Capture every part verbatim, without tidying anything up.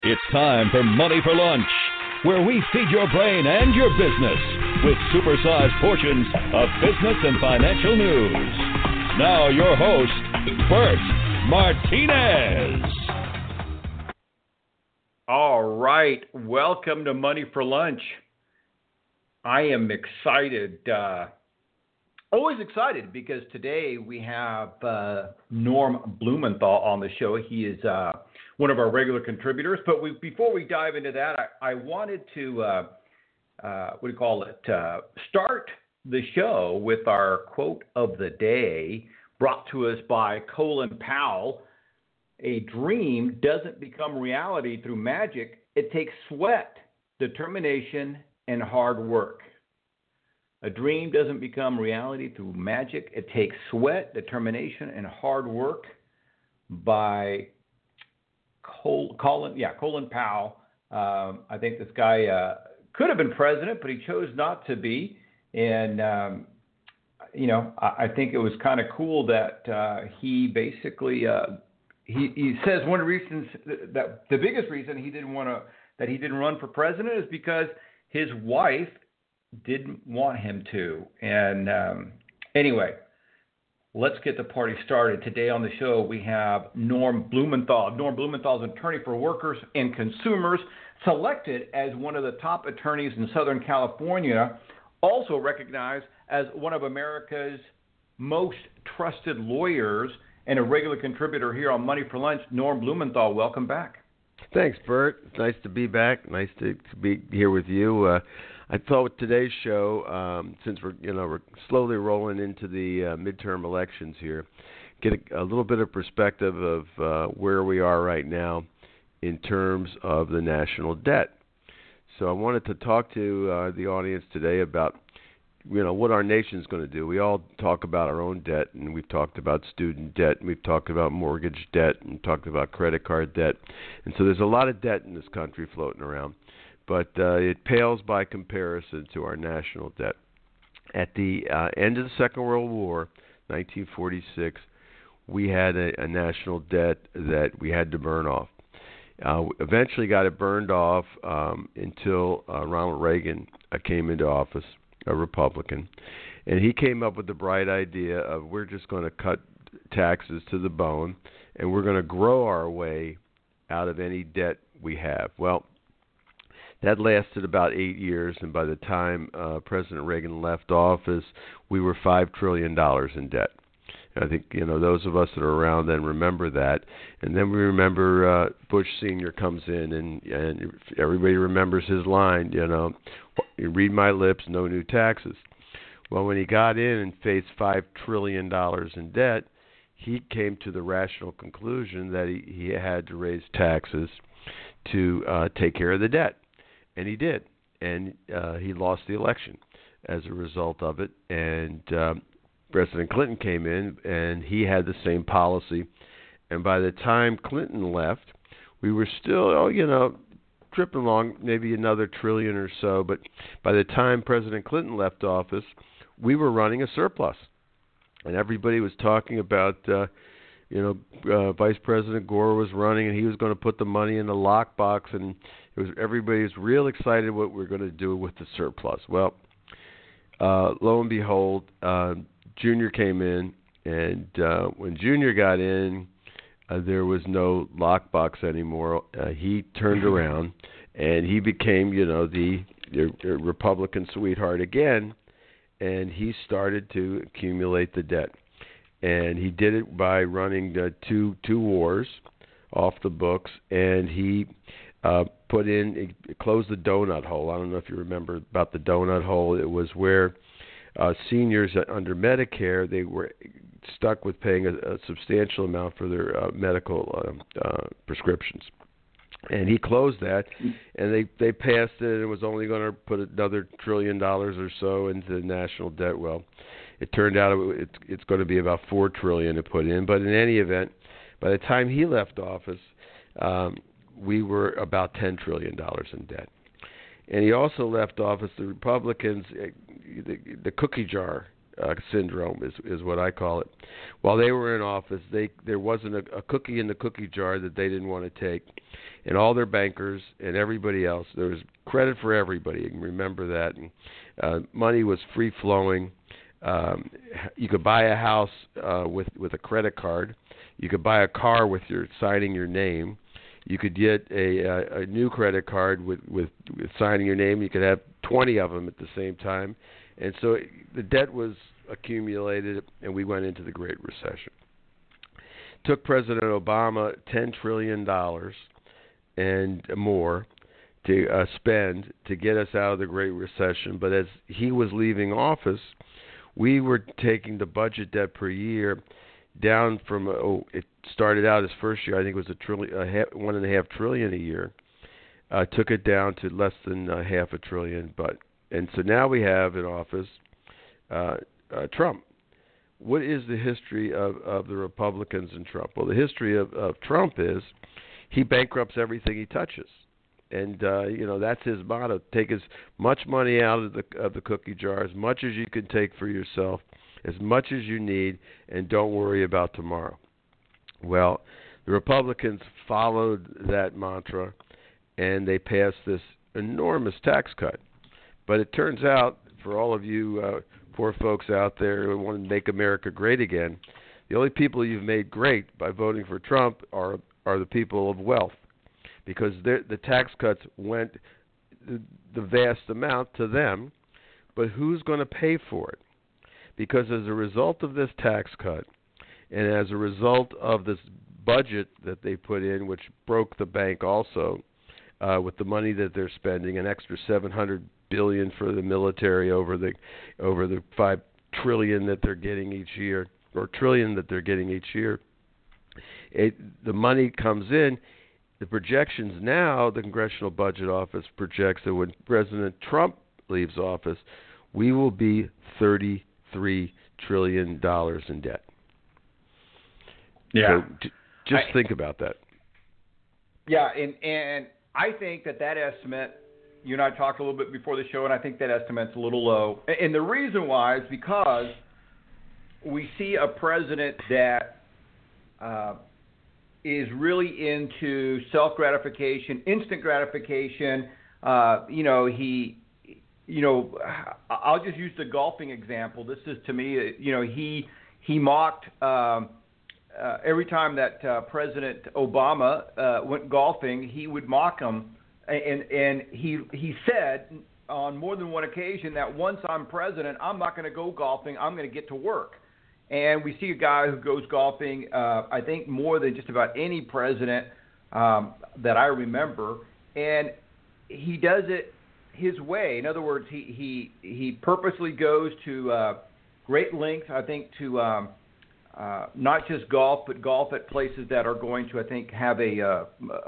It's time for Money for Lunch, where we feed your brain and your business with supersized portions of business and financial news. Now your host, Bert Martinez. All right, welcome to Money for Lunch. I am excited, uh, always excited, because today we have uh, Norm Blumenthal on the show. He is uh, one of our regular contributors. But we, before we dive into that, I, I wanted to, uh, uh, what do you call it, uh, start the show with our quote of the day, brought to us by Colin Powell. A dream doesn't become reality through magic. It takes sweat, determination, and hard work. A dream doesn't become reality through magic. It takes sweat, determination, and hard work. By Col- Colin, yeah, Colin Powell. Um, I think this guy uh, could have been president, but he chose not to be. And um, you know, I, I think it was kind of cool that uh, he basically uh, he, he says one of the reasons that the biggest reason he didn't want to that he didn't run for president is because his wife didn't want him to. And um, anyway, let's get the party started. Today on the show, we have Norm Blumenthal. Norm Blumenthal is an attorney for workers and consumers, selected as one of the top attorneys in Southern California, also recognized as one of America's most trusted lawyers, and a regular contributor here on Money for Lunch. Norm Blumenthal, welcome back. Thanks, Bert. It's nice to be back. Nice to, to be here with you. Uh, I thought with today's show, um, since we're you know we're slowly rolling into the uh, midterm elections here, get a, a little bit of perspective of uh, where we are right now in terms of the national debt. So I wanted to talk to uh, the audience today about you know what our nation's going to do. We all talk about our own debt, and we've talked about student debt, and we've talked about mortgage debt, and talked about credit card debt, and so there's a lot of debt in this country floating around. But uh, it pales by comparison to our national debt. At the uh, end of the Second World War, nineteen forty-six, we had a, a national debt that we had to burn off. Uh, eventually got it burned off um, until uh, Ronald Reagan uh, came into office, a Republican. And he came up with the bright idea of we're just going to cut taxes to the bone, and we're going to grow our way out of any debt we have. Well, that lasted about eight years, and by the time uh, President Reagan left office, we were five trillion dollars in debt. I think, you know, those of us that are around then remember that. And then we remember uh, Bush Senior comes in, and, and everybody remembers his line, you know, you read my lips, no new taxes. Well, when he got in and faced five trillion dollars in debt, he came to the rational conclusion that he, he had to raise taxes to uh, take care of the debt. And he did, and uh, he lost the election as a result of it. And um, President Clinton came in, and he had the same policy. And by the time Clinton left, we were still, oh, you know, tripping along, maybe another trillion or so. But by the time President Clinton left office, we were running a surplus, and everybody was talking about. Uh, You know, uh, Vice President Gore was running, and he was going to put the money in the lockbox, and it was everybody was real excited what we're going to do with the surplus. Well, uh, lo and behold, uh, Junior came in, and uh, when Junior got in, uh, there was no lockbox anymore. Uh, he turned around, and he became, you know, the, the, the Republican sweetheart again, and he started to accumulate the debt. And he did it by running uh, two two wars off the books, and he uh, put in, he closed the donut hole. I don't know if you remember about the donut hole. It was where uh, seniors under Medicare, they were stuck with paying a, a substantial amount for their uh, medical uh, uh, prescriptions. And he closed that, and they, they passed it, and it was only going to put another trillion dollars or so into the national debt. Well, it turned out it, it's going to be about four trillion dollars to put in. But in any event, by the time he left office, um, we were about ten trillion dollars in debt. And he also left office, the Republicans, the, the cookie jar uh, syndrome is is what I call it. While they were in office, they there wasn't a, a cookie in the cookie jar that they didn't want to take, and all their bankers and everybody else, there was credit for everybody. And remember that. And, uh, money was free flowing. Um, you could buy a house uh, with with a credit card. You could buy a car with your signing your name. You could get a, a, a new credit card with, with, with signing your name. You could have twenty of them at the same time. And so the debt was accumulated, and we went into the Great Recession. It took President Obama ten trillion dollars and more to uh, spend to get us out of the Great Recession. But as he was leaving office, we were taking the budget debt per year down from, oh, it started out his first year, I think it was a trillion, a half, one and a half trillion a year. Uh, took it down to less than uh, half a trillion. But and so now we have in office uh, uh, Trump. What is the history of, of the Republicans and Trump? Well, the history of, of Trump is he bankrupts everything he touches. And, uh, you know, that's his motto. Take as much money out of the of the cookie jar, as much as you can take for yourself, as much as you need, and don't worry about tomorrow. Well, the Republicans followed that mantra, and they passed this enormous tax cut. But it turns out, for all of you uh, poor folks out there who want to make America great again, the only people you've made great by voting for Trump are are the people of wealth, because the tax cuts went the, the vast amount to them. But who's going to pay for it? Because as a result of this tax cut, and as a result of this budget that they put in, which broke the bank also, uh, with the money that they're spending, an extra seven hundred billion dollars for the military over the over the five trillion that they're getting each year, or trillion that they're getting each year. It, the money comes in. The projections now, the Congressional Budget Office projects that when President Trump leaves office, we will be thirty-three trillion dollars in debt. Yeah. So j- just I, think about that. Yeah, and, and I think that that estimate, you and I talked a little bit before the show, and I think that estimate's a little low. And the reason why is because we see a president that uh, is really into self-gratification, instant gratification. Uh, you know, he, you know, I'll just use the golfing example. This is, to me, you know, he he mocked um, uh, every time that uh, President Obama uh, went golfing, he would mock him, and and he he said on more than one occasion that once I'm president, I'm not going to go golfing. I'm going to get to work. And we see a guy who goes golfing, uh, I think, more than just about any president um, that I remember. And he does it his way. In other words, he he, he purposely goes to uh, great lengths, I think, to um, uh, not just golf, but golf at places that are going to, I think, have a uh,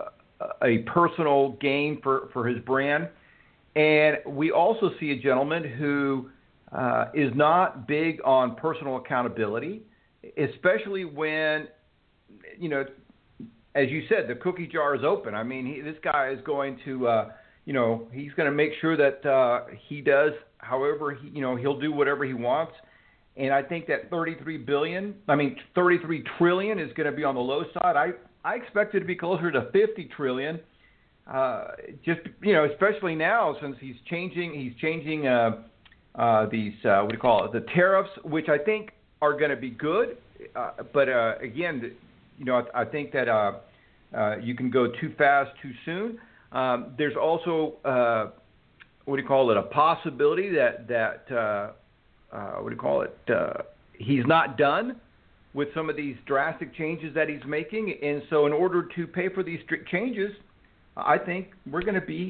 a personal gain for, for his brand. And we also see a gentleman who Uh, is not big on personal accountability, especially when, you know, as you said, the cookie jar is open. I mean, he, this guy is going to, uh, you know, he's going to make sure that uh, he does however, he, you know, he'll do whatever he wants. And I think that thirty-three billion, I mean, thirty-three trillion is going to be on the low side. I, I expect it to be closer to fifty trillion. Uh, just, you know, especially now since he's changing, he's changing, uh, Uh, these, uh, what do you call it, the tariffs, which I think are going to be good. Uh, but, uh, again, you know, I, I think that uh, uh, you can go too fast too soon. Um, there's also, uh, what do you call it, a possibility that, that uh, uh, what do you call it, uh, he's not done with some of these drastic changes that he's making. And so in order to pay for these strict changes, I think we're going to be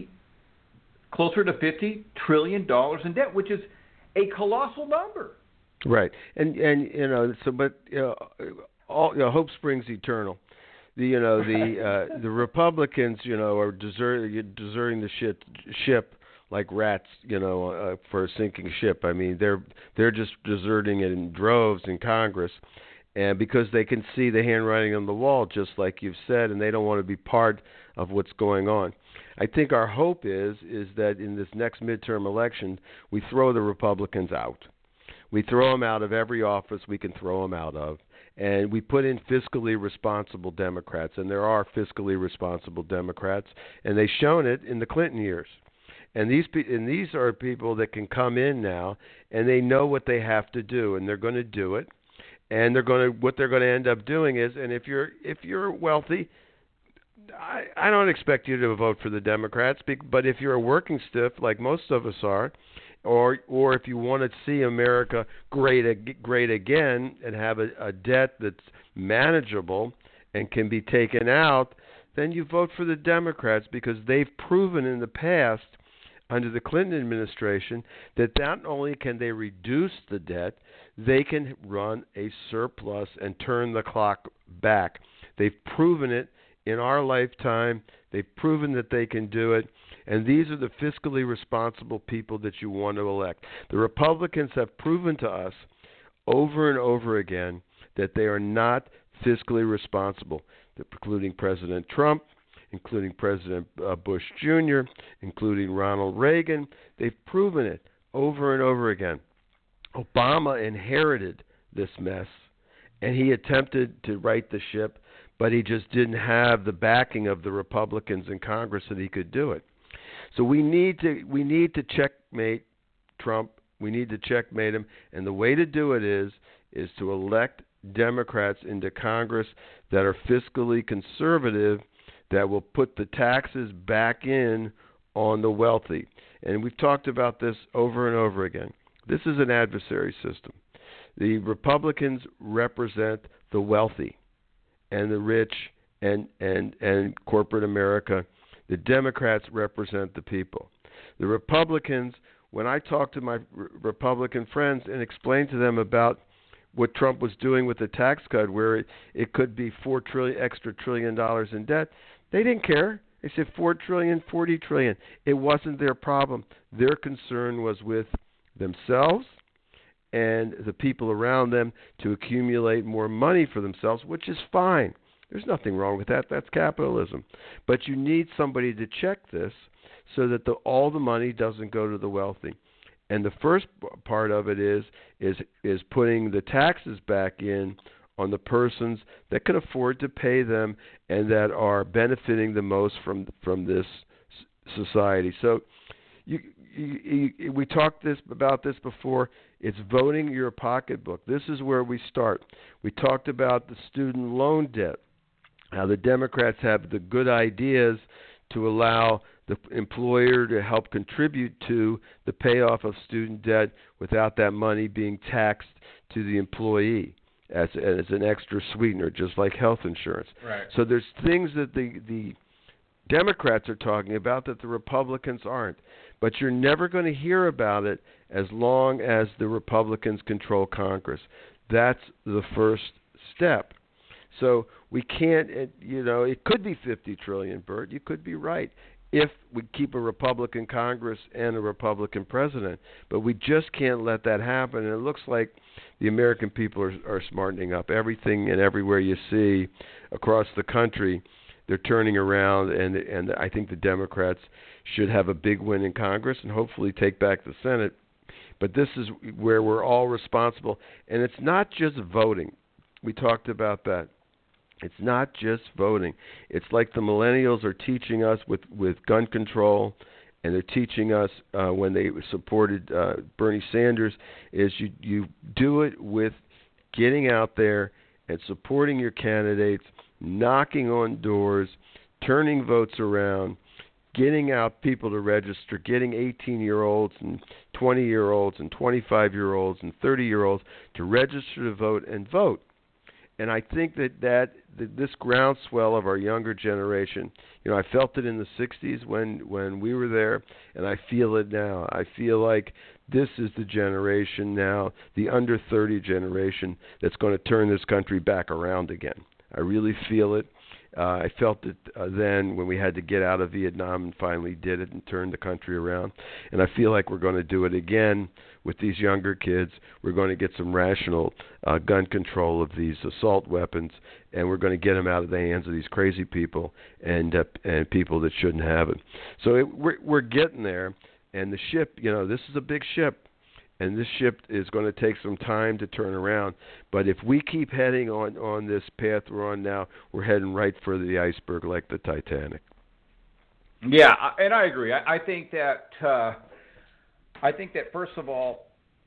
closer to fifty trillion dollars in debt, which is a colossal number. Right, and and you know, so but you know, all you know, hope springs eternal. The you know the uh, the Republicans you know are desert, deserting the ship ship like rats you know uh, for a sinking ship. I mean they're they're just deserting it in droves in Congress, and because they can see the handwriting on the wall, just like you've said, and they don't want to be part of what's going on. I think our hope is is that in this next midterm election, we throw the Republicans out. We throw them out of every office we can throw them out of. And we put in fiscally responsible Democrats, and there are fiscally responsible Democrats, and they've shown it in the Clinton years. And these and these are people that can come in now, and they know what they have to do, and they're going to do it. And they're going to what they're going to end up doing is, and if you're if you're wealthy, I, I don't expect you to vote for the Democrats, but if you're a working stiff like most of us are, or or if you want to see America great great again and have a, a debt that's manageable and can be taken out, then you vote for the Democrats, because they've proven in the past under the Clinton administration that not only can they reduce the debt, they can run a surplus and turn the clock back. They've proven it in our lifetime. They've proven that they can do it. And these are the fiscally responsible people that you want to elect. The Republicans have proven to us over and over again that they are not fiscally responsible, including President Trump, including President uh, Bush Junior, including Ronald Reagan. They've proven it over and over again. Obama inherited this mess, and he attempted to right the ship, but he just didn't have the backing of the Republicans in Congress that he could do it. So we need to we need to checkmate Trump. We need to checkmate him, and the way to do it is is to elect Democrats into Congress that are fiscally conservative, that will put the taxes back in on the wealthy. And we've talked about this over and over again. This is an adversary system. The Republicans represent the wealthy and the rich and, and, and corporate America. The Democrats represent the people. The Republicans, when I talk to my r- Republican friends and explain to them about what Trump was doing with the tax cut, where it, it could be four trillion extra trillion dollars in debt, they didn't care. They said four trillion, forty trillion. It wasn't their problem. Their concern was with themselves and the people around them to accumulate more money for themselves, which is fine. There's nothing wrong with that. That's capitalism. But you need somebody to check this so that the, all the money doesn't go to the wealthy. And the first part of it is is is putting the taxes back in on the persons that can afford to pay them and that are benefiting the most from from this society. So you, you, you, we talked this about this before. It's voting your pocketbook. This is where we start. We talked about the student loan debt. Now, the Democrats have the good ideas to allow the employer to help contribute to the payoff of student debt without that money being taxed to the employee as, as an extra sweetener, just like health insurance. Right. So there's things that the, the Democrats are talking about that the Republicans aren't. But you're never going to hear about it as long as the Republicans control Congress. That's the first step. So we can't, you know, it could be fifty trillion dollars, Bert. You could be right if we keep a Republican Congress and a Republican president. But we just can't let that happen. And it looks like the American people are, are smartening up. Everything and everywhere you see across the country, they're turning around, and and I think the Democrats should have a big win in Congress and hopefully take back the Senate. But this is where we're all responsible. And it's not just voting. We talked about that. It's not just voting. It's like the millennials are teaching us with, with gun control, and they're teaching us uh, when they supported uh, Bernie Sanders, is you, you do it with getting out there and supporting your candidates, knocking on doors, turning votes around, getting out people to register, getting eighteen-year-olds and twenty-year-olds and twenty-five-year-olds and thirty-year-olds to register to vote and vote. And I think that, that, that this groundswell of our younger generation, you know, I felt it in the sixties when, when we were there, and I feel it now. I feel like this is the generation now, the under thirty generation, that's going to turn this country back around again. I really feel it. Uh, I felt it uh, then when we had to get out of Vietnam and finally did it and turned the country around. And I feel like we're going to do it again with these younger kids. We're going to get some rational uh, gun control of these assault weapons, and we're going to get them out of the hands of these crazy people and uh, and people that shouldn't have it. So it, we're, we're getting there. And the ship, you know, this is a big ship. and this ship is going to take some time to turn around. But if we keep heading on, on this path we're on now, we're heading right for the iceberg like the Titanic. Yeah, and I agree. I, I think that uh, I think that first of all,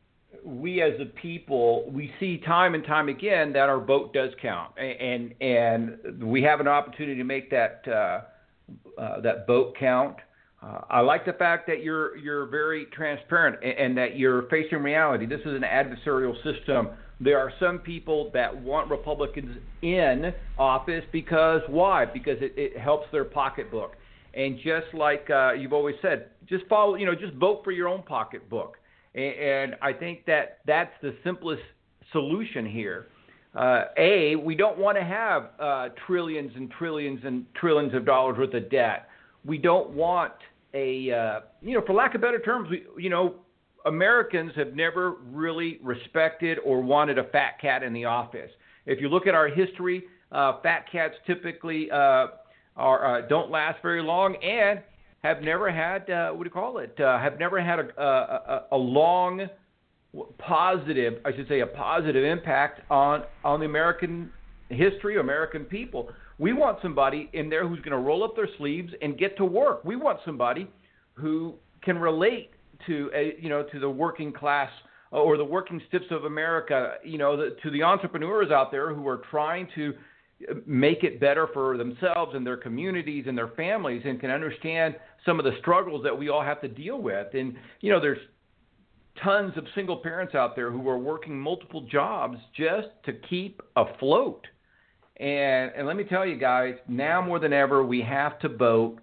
we as a people, we see time and time again that our vote does count, and and, and we have an opportunity to make that uh, uh, that vote count. Uh, I like the fact that you're you're very transparent and, and that you're facing reality. This is an adversarial system. There are some people that want Republicans in office because why? Because it, it helps their pocketbook. And just like uh, you've always said, just follow, you know, just vote for your own pocketbook. And, and I think that that's the simplest solution here. Uh, A, we don't want to have uh, trillions and trillions and trillions of dollars worth of debt. We don't want a, uh, you know, for lack of better terms, we, you know, Americans have never really respected or wanted a fat cat in the office. If you look at our history, uh, fat cats typically uh, are uh, don't last very long and have never had uh, what do you call it? Uh, have never had a, a, a long, positive, I should say, a positive impact on on the American history, American people. We want somebody in there who's going to roll up their sleeves and get to work. We want somebody who can relate to a, you know, to the working class or the working stiffs of America, you know, the, to the entrepreneurs out there who are trying to make it better for themselves and their communities and their families and can understand some of the struggles that we all have to deal with. And, you know, there's tons of single parents out there who are working multiple jobs just to keep afloat. And, and let me tell you guys, now more than ever, we have to vote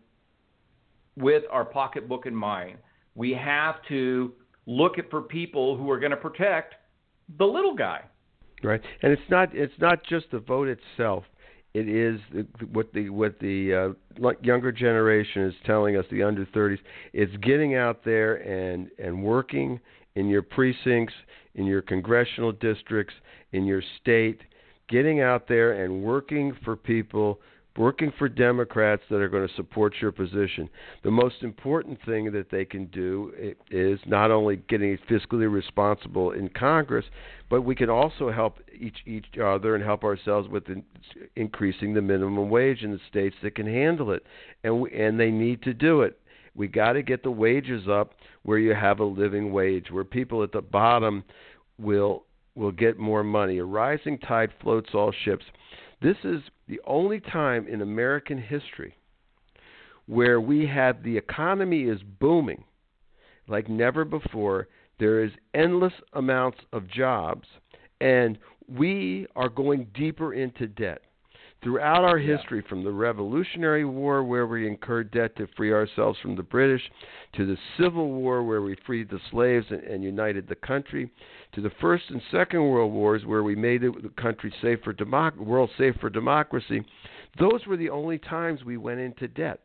with our pocketbook in mind. We have to look at for people who are going to protect the little guy. Right, and it's not it's not just the vote itself. It is the, what the what the uh, younger generation is telling us, the under thirties. It's getting out there and and working in your precincts, in your congressional districts, in your state, getting out there and working for people, working for Democrats that are going to support your position. The most important thing that they can do is not only getting fiscally responsible in Congress, but we can also help each each other and help ourselves with in, increasing the minimum wage in the states that can handle it, and we, and they need to do it. We got to get the wages up where you have a living wage, where people at the bottom will will get more money. A rising tide floats all ships. This is the only time in American history where we have the economy is booming like never before. There is endless amounts of jobs, and we are going deeper into debt. Throughout our history, yeah. from the Revolutionary War, where we incurred debt to free ourselves from the British, to the Civil War, where we freed the slaves and, and united the country, to the First and Second World Wars, where we made it, the country safe for democ- world safe for democracy, those were the only times we went into debt.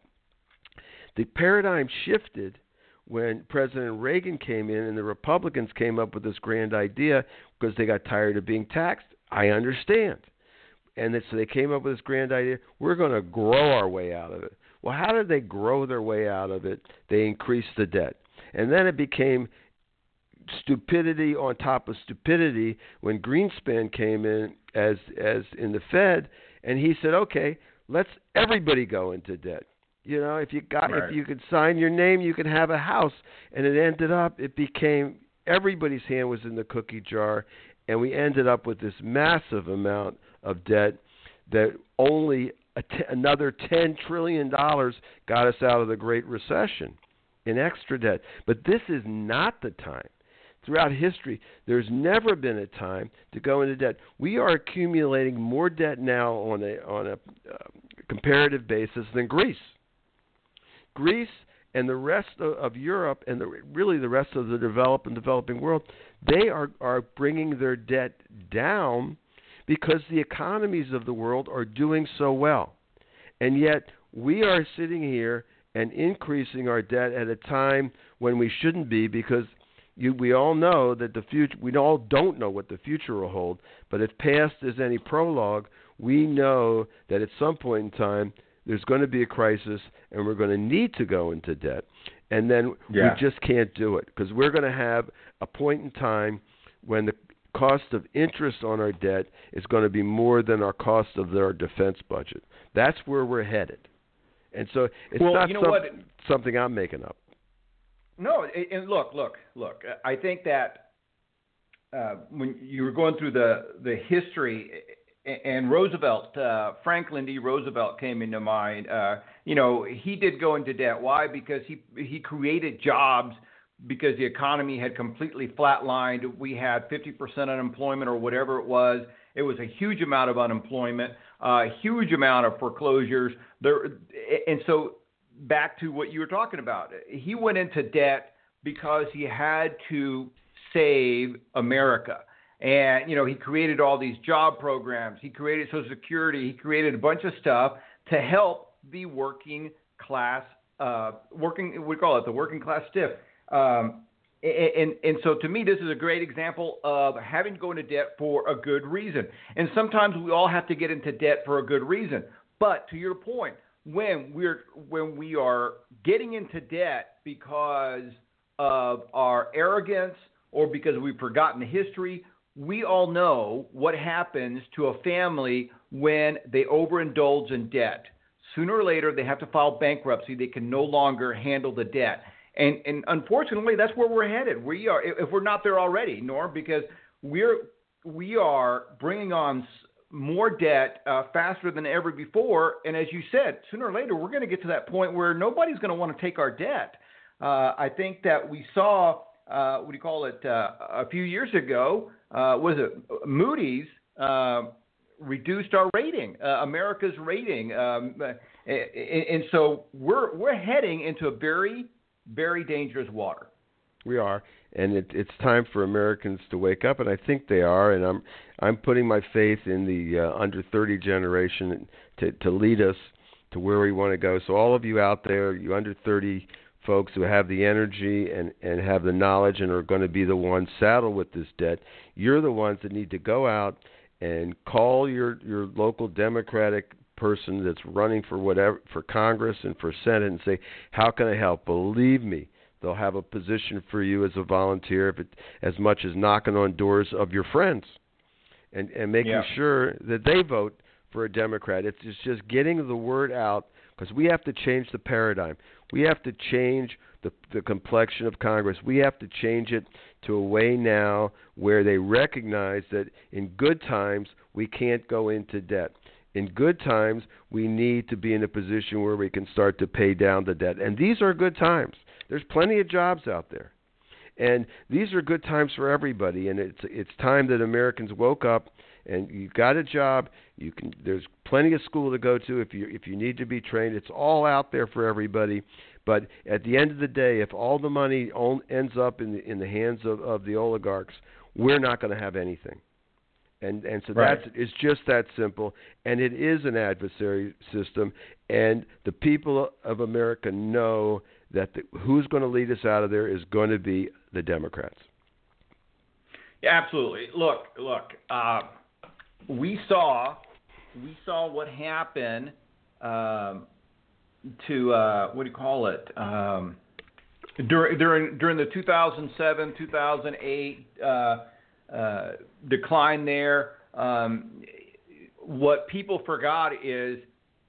The paradigm shifted when President Reagan came in and the Republicans came up with this grand idea because they got tired of being taxed. I understand. And so they came up with this grand idea, we're going to grow our way out of it. Well, how did they grow their way out of it? They increased the debt. And then it became stupidity on top of stupidity when Greenspan came in as as in the Fed, and he said, okay, let's everybody go into debt. You know, if you got right. if you could sign your name, you could have a house. And it ended up, it became everybody's hand was in the cookie jar, and we ended up with this massive amount of debt that only a t- another ten trillion dollars got us out of the Great Recession in extra debt. But this is not the time. Throughout history, there's never been a time to go into debt. We are accumulating more debt now on a on a uh, comparative basis than Greece. Greece and the rest of, of Europe and the, really the rest of the developed and developing world, they are, are bringing their debt down because the economies of the world are doing so well. And yet we are sitting here and increasing our debt at a time when we shouldn't be, because you, we all know that the future, we all don't know what the future will hold, but if past is any prologue, we know that at some point in time there's going to be a crisis and we're going to need to go into debt. And then yeah. we just can't do it because we're going to have a point in time when the cost of interest on our debt is going to be more than our cost of our defense budget. That's where we're headed. And so it's well, not you know some, what? something I'm making up. No, and look, look, look. I think that uh, when you were going through the, the history, and Roosevelt, uh, Franklin D. Roosevelt came into mind. Uh, you know, he did go into debt. Why? Because he he created jobs because the economy had completely flatlined. We had fifty percent unemployment or whatever it was. It was a huge amount of unemployment, a uh, huge amount of foreclosures. There, and so back to what you were talking about, he went into debt because he had to save America. And, you know, he created all these job programs. He created Social Security. He created a bunch of stuff to help the working class, uh, working, we call it the working class stiff. Um, and, and, and so to me, this is a great example of having to go into debt for a good reason. And sometimes we all have to get into debt for a good reason. But to your point, when we're when we are getting into debt because of our arrogance or because we've forgotten history, we all know what happens to a family when they overindulge in debt. Sooner or later, they have to file bankruptcy. They can no longer handle the debt. And, and unfortunately, that's where we're headed. We are, if we're not there already, Norm, because we're we are bringing on more debt uh, faster than ever before. And as you said, sooner or later, we're going to get to that point where nobody's going to want to take our debt. Uh, I think that we saw, uh, what do you call it, uh, a few years ago, uh, was it Moody's uh, reduced our rating, uh, America's rating. Um, and, and so we're we're heading into a very, very dangerous water. We are, and it, it's time for Americans to wake up, and I think they are. And I'm I'm putting my faith in the uh, under thirty generation to to lead us to where we want to go. So all of you out there, you under thirty folks who have the energy and, and have the knowledge and are going to be the ones saddled with this debt, you're the ones that need to go out and call your, your local Democratic person that's running for whatever for Congress and for Senate and say, how can I help? Believe me, they'll have a position for you as a volunteer, if it, as much as knocking on doors of your friends and, and making yeah. sure that they vote for a Democrat. It's, it's just getting the word out because we have to change the paradigm. We have to change the, the complexion of Congress. We have to change it to a way now where they recognize that in good times we can't go into debt. In good times, we need to be in a position where we can start to pay down the debt. And these are good times. There's plenty of jobs out there. And these are good times for everybody. And it's it's time that Americans woke up and you've got a job. You can. There's plenty of school to go to if you if you need to be trained. It's all out there for everybody. But at the end of the day, if all the money ends up in the, in the hands of, of the oligarchs, we're not going to have anything. And and so right. that's it's just that simple. And it is an adversary system. And the people of America know that the, who's going to lead us out of there is going to be the Democrats. Yeah, absolutely. Look, look. Uh, we saw we saw what happened um, to uh, what do you call it um, during during during the two thousand seven two thousand eight uh, uh, decline there. Um, what people forgot is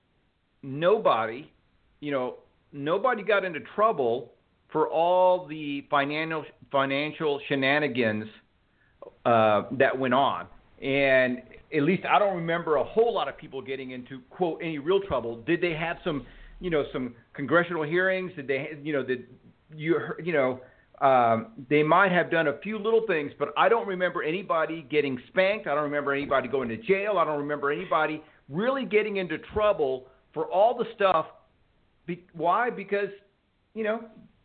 nobody, you know, nobody got into trouble for all the financial financial shenanigans uh, that went on. And at least I don't remember a whole lot of people getting into, quote, any real trouble. Did they have some, you know, some congressional hearings? Did they, you know, did you, you know, um, they might have done a few little things, but I don't remember anybody getting spanked. I don't remember anybody going to jail. I don't remember anybody really getting into trouble for all the stuff. Be, why? Because, you know,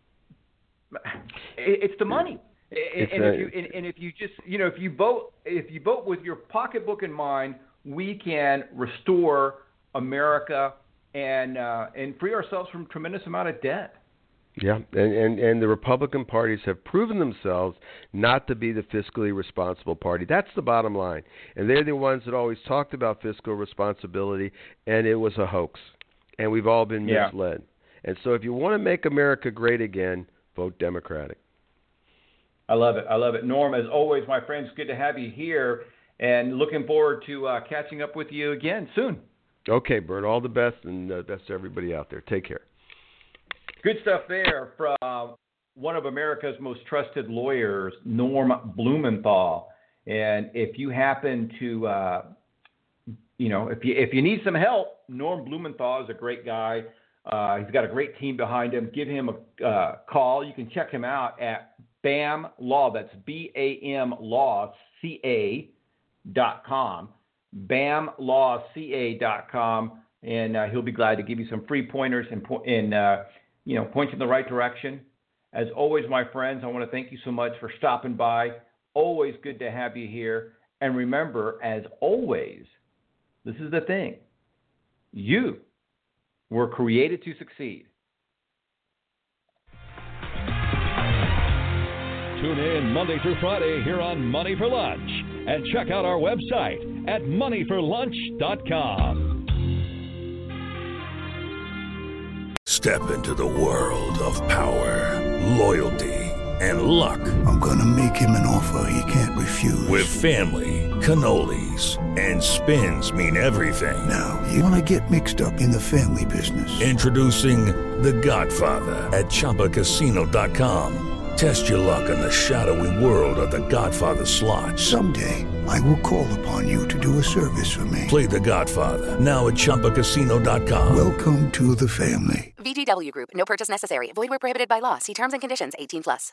it, it's the money. And, and, if you, and, and if you just, you know, if you vote, if you vote with your pocketbook in mind, we can restore America and uh, and free ourselves from a tremendous amount of debt. Yeah, and, and, and the Republican parties have proven themselves not to be the fiscally responsible party. That's the bottom line. And they're the ones that always talked about fiscal responsibility, and it was a hoax. And we've all been yeah. misled. And so if you want to make America great again, vote Democratic. I love it. I love it. Norm, as always, my friends, good to have you here, and looking forward to uh, catching up with you again soon. Okay, Bert, all the best, and uh, best to everybody out there. Take care. Good stuff there from one of America's most trusted lawyers, Norm Blumenthal. And if you happen to, uh, you know, if you if you need some help, Norm Blumenthal is a great guy. Uh, he's got a great team behind him. Give him a uh, call. You can check him out at B A M Law. That's B A M Law C A dot com. B A M Law C A dot com, and uh, he'll be glad to give you some free pointers and po- and uh, you know point you in the right direction. As always, my friends, I want to thank you so much for stopping by. Always good to have you here. And remember, as always, this is the thing: you were created to succeed. Tune in Monday through Friday here on Money for Lunch, and check out our website at money for lunch dot com. Step into the world of power, loyalty, and luck. I'm gonna make him an offer he can't refuse. With family, cannolis, and spins mean everything. Now, you wanna get mixed up in the family business. Introducing The Godfather at Chumba Casino dot com. Test your luck in the shadowy world of The Godfather slot. Someday, I will call upon you to do a service for me. Play The Godfather, now at Chumba Casino dot com. Welcome to the family. V G W Group. No purchase necessary. Void where prohibited by law. See terms and conditions. eighteen plus.